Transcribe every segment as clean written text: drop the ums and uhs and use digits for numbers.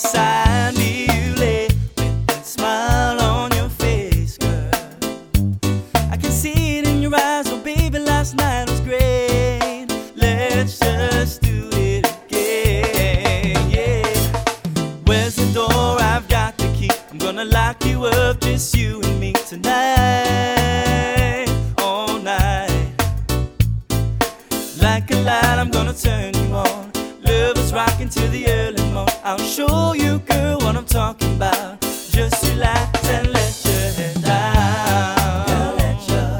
beside me you lay with that smile on your face, girl. I can see it in your eyes, oh baby, last night was great. Let's just do it again, yeah. Where's the door? I've got the key. I'm gonna lock you up, just you and me tonight, all night. Like a light, I'm gonna turn you on. Love is rocking till the early morning. I'll show you, girl, what I'm talking about. Just relax and let your head down. Girl, let your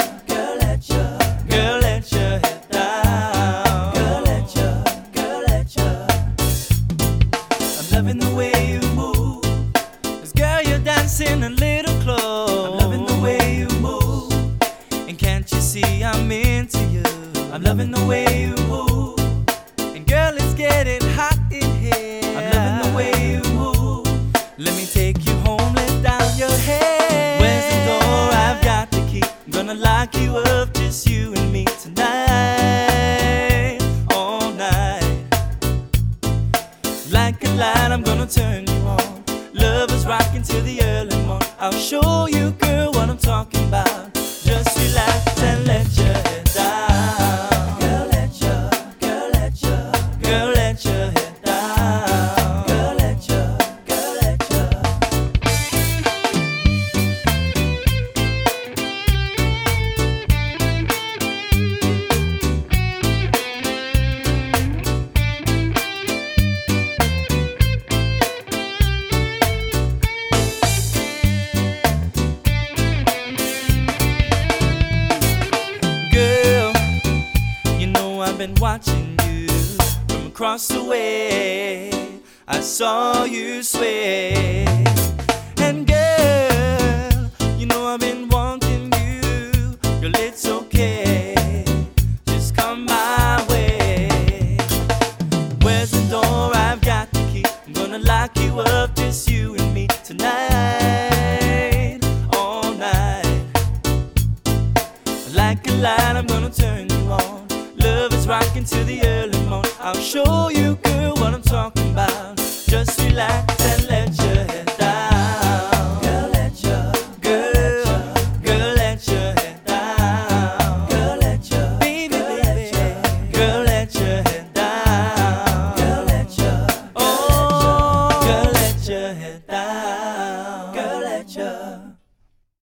head down. Girl, let your. I'm loving the way you move. 'Cause girl, you're dancing a little close. I'm loving the way you move. And can't you see I'm into you? I'm loving the way you move. And girl, it's getting hot in here. I'm loving the way you move. Let me take you home, let down your hair. Where's the door? I've got the key. I'm gonna lock you up, just you and me tonight, all night. Like a light, I'm gonna turn you on. Love is rocking till the early morning. I'll show you, girl, what I'm talking about. Just relax and let your head down. Girl, let your head down. Girl, let your. Girl, you know I've been watching you from across the way. I saw you sway. And girl, you know I've been wanting you. Girl, it's okay, just come my way. Where's the door? I've got the key. I'm gonna lock you up, just you and me tonight, all night. Like a light, I'm gonna turn you on. Love is rocking till the early morning. I'll show you, girl, what I'm talking about. Just relax and let you